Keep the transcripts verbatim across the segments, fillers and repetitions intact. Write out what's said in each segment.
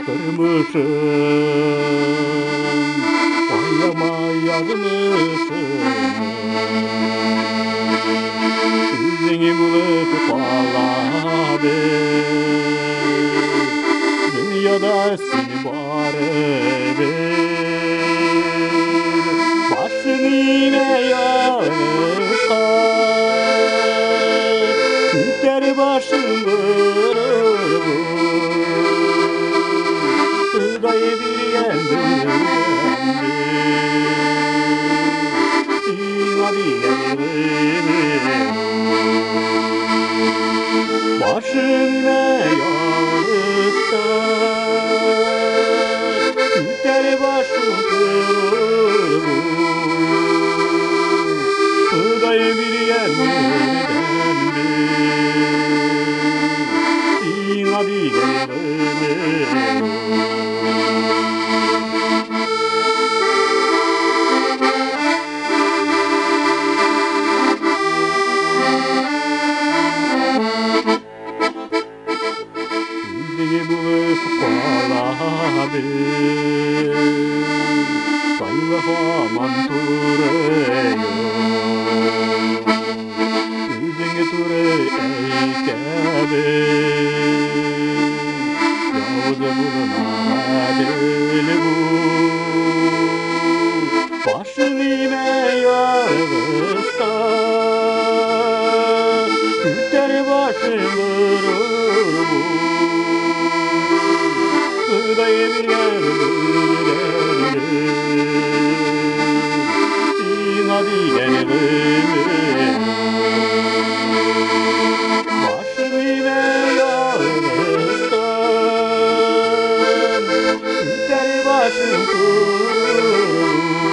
kırmışım, boyama yazmışım. Yüzünü bulup bağladı, dünyada seni bari. Başın yine yanışta, tüter başın vurur. Hıdayı bir yendim, hadi gelelim. Başına yanışta, tüter başın vurur. Hıdayı bir yendim, hadi gelelim. Yüzünü bulup bağladı, sayılaman duruyor. Yüzünü duruyor eykedi, yavuzı bulmadı bu. Başını yine yargısta, tüter başın vurur bu. Hıdayı bir yendim, hadi gelelim. Başını yine yargıstan, tüter başın vurur.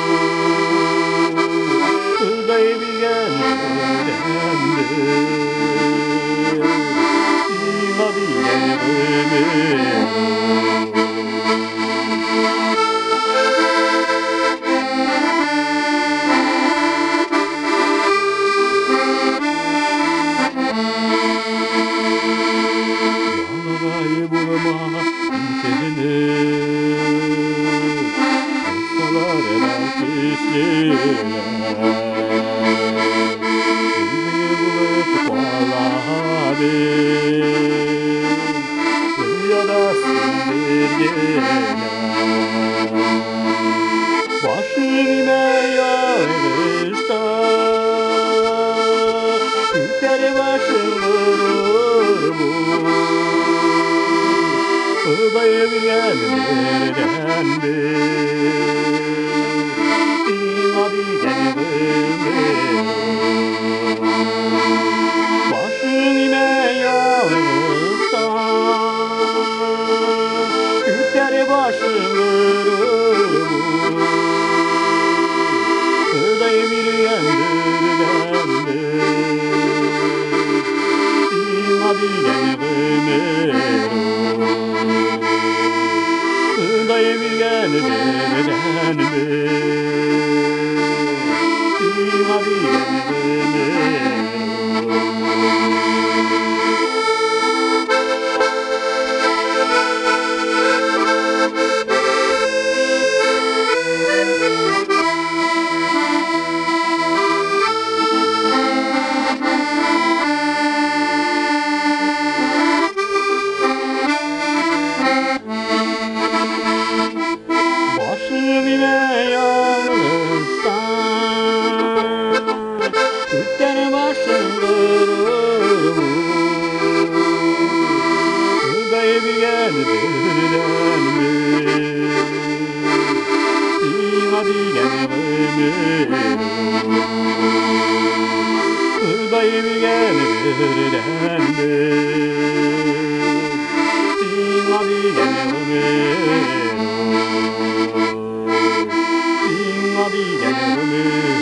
Hıdayı bir yendim, hadi gelelim. Yalavayı bulma seni, kısalar eder kişiler. Yüzünü bulup bağladı, dünyada sindirgeler. Başına yarışta, tüter başın vurur bu. Hıdayı bir yendim, hadi gelelim. Başın yine yanışta, tüter başın vurur. Hıdayı bir yendim, hadi gelelim. Hıdayı bir yendim, hadi başım yine yanışta, tüter başın vurur. Hıdayı bir yendim, hadi gelelim. Hıdayı bir yendim, hadi gelelim. Hadi gelelim.